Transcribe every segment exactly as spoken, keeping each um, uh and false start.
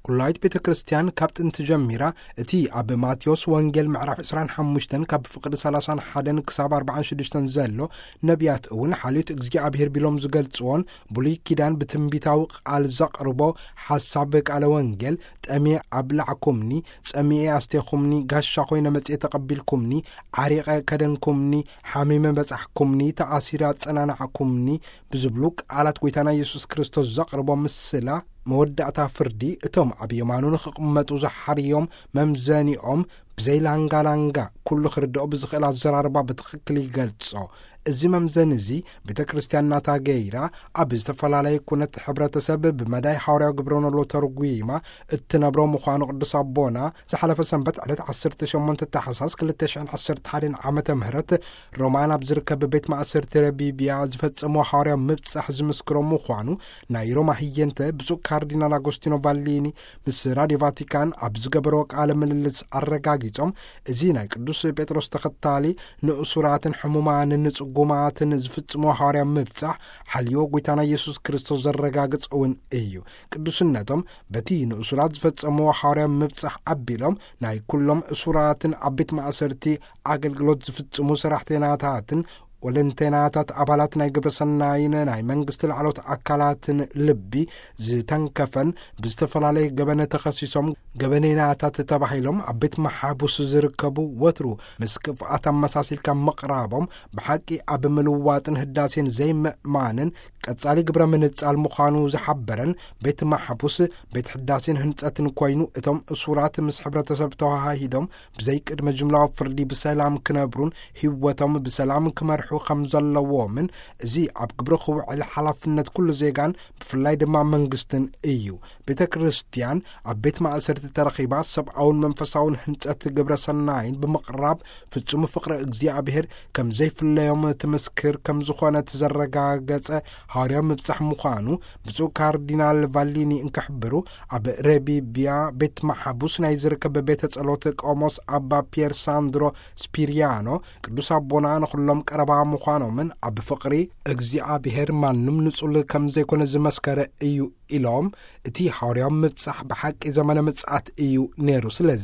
كلايت بيت كريستيان كابت انت جميرة اتي اب ماتيوس وانجيل معرف عسران حموشتن كاب فقد سلاسان حدن كساب أربعان شدشتن زلو نبيات اون حاليت اكزجي ابهر بلوم زقلتون بولي كيدان بتنبيتاو قال زقربو حسابك على وانجيل تأمي أبلعكمني تأمي أستيخمني غاشا خوينا متسي تقبلكمني عريقا كدنكمني حميما بزحكمني تأثيرات سنانعكمني بزبلوك على تويتانا يسوس كريستوس زقربو مسلا مودعتا فردي اتم عبي يمانون خقمتو زحريوم ممزانيوم بزي لانغا لانغا كل خردو بزخيل الزراربا بتخكلي قلتسو እዚ መምዘን እዚ ቤተ ክርስቲያንናታ ገይራ ኣብ ዝተፈላለዩ ኩነት ሕብረተሰብ ብመዳይ ሐዋርያው ግብረኖሎ ተርጉይማ እትነብሮ ምዃኑ ቅዱስ አቦና ዝሓለፈ ሰንበት ዕለት ዓሰርተ ሸሞንተ ታሕሳስ ክልተ ሽሕን ዓሰርተ ሓደ ዓመተ ምህረት ሮማን ኣብ ዝርከብ ቤት ማእሰርቲ ረቢብያ ዝፈጸሙ ሐዋርያው ምብጻሕ ዝምስክሮ ምዃኑ ናይ ሮማ ህየንተ ብፁዕ ካርዲናል አጎስቲኖ ቫሊኒ ምስ ራድዮ ቫቲካን ኣብ ዝገበሮ ቃለ ምልልስ አረጋጊጾም እዚ ናይ ቅዱስ ጴጥሮስ ተኸታሊ ንእሱራትን ሕሙማንን ጉማትን ዝፍጽሞ ሐዋርያ ምብጻሕ ሓልዮ ጌታና ኢየሱስ ክርስቶስ ዘረጋግጽውን እዩ ቅዱስነቶም በቲ ንእሱራት ዝፈጸሞ ሐዋርያ ምብጻሕ አቢሎም ናይ ኩሎም እሱራትን አቤት ማእሰርቲ አገልግሎት ዝፍጽሙ ሰራሕተኛታትን ወለንተናታት አባላት ናይ ግብረሰናይነ ናይ መንግስት ላዕሎት አካላትን ልቢ ዝተንከፈን ብዝተፈላለየ ገበነ ተኸሲሶም ገበኔናታት ተባሂሎም አቤት መሓቡስ ዝርከቡ ወትሩ ምስ ክፍኣት አመሳሲልካ መቕራቦም ብሓቂ ኣብ ምልዋጥን ህዳሴን ዘይምእማንን ቀጻሊ ግብረ ምንጻል ምዃኑ ዝሓበረን ቤት መሓቡስ ቤት ህዳሴን ህንጸትን ኮይኑ እቶም እሱራት ምስ ሕብረተሰብ ተዋሃሂዶም ብዘይ ቅድመ ጅምላዊ ፍርዲ ብሰላም ክነብሩን ህይወቶም ብሰላም ክመርሑ ከም ዘለዎምን እዚ ኣብ ግብረ ኽውዕል ሓላፍነት ኩሉ ዜጋን ብፍላይ ድማ መንግስትን እዩ ቤተ ክርስቲያን ኣብ ቤት ማእሰርቲ ተረኺባ ሰብኣውን መንፈሳውን ህንጸት ግብረ ሰናይን ብምቕራብ ፍጹም ፍቕሪ እግዚኣብሔር ከም ዘይፍለዮም ትምስክር ከም ዝኾነ ተዘረጋገጸ ሐዋርያው ምብጻሕ ምዃኑ ብፁዕ ካርዲናል ቫሊኒ እንክሕብሩ ኣብ ረቢብያ ቤት ማሕቡስ ናይ ዝርከብ ቤተ ጸሎት ቆሞስ አባ ፒየር ሳንድሮ ስፒሪያኖ ቅዱስ አቦና ንኹሎም ቀረባ ምዃኖምን ኣብ ፍቕሪ እግዚኣብሔር ማንም ንጹል ከም ዘይኮነ ዝመስከረ እዩ ኢሎም እቲ ሐዋርያው ምብጻሕ ብሓቂ ዘመነ ምጽኣት እዩ ነይሩ ስለዚ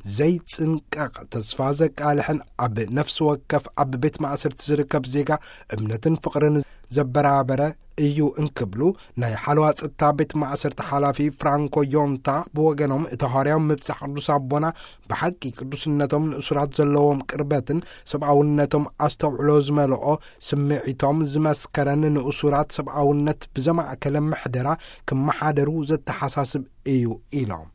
ዘይጽንቀቕ ተስፋ ዘቃልሕን ኣብ ነፍሲ ወከፍ ኣብ ቤት ማእሰርቲ ዝርከብ ዜጋ እምነትን ፍቕርን ዘበራበረ እዩ እንክብሉ ናይ ሓለዋ ጸጥታ ቤት ማእሰርቲ ሓላፊ ፍራንኮ ዮንታ ብወገኖም እቲ ሐዋርያው ምብጻሕ ቅዱስ አቦና ብሓቂ ቅዱስነቶም ንእሱራት ዘለዎም ቅርበትን ሰብኣውነቶም ኣስተውዕሎ ዝመልኦ ስምዒቶም ዝመስከረን ንእሱራት ሰብኣውነት ብዘማእከለ ምሕደራ ክመሓደሩ ዘተሓሳስብ እዩ ኢሎም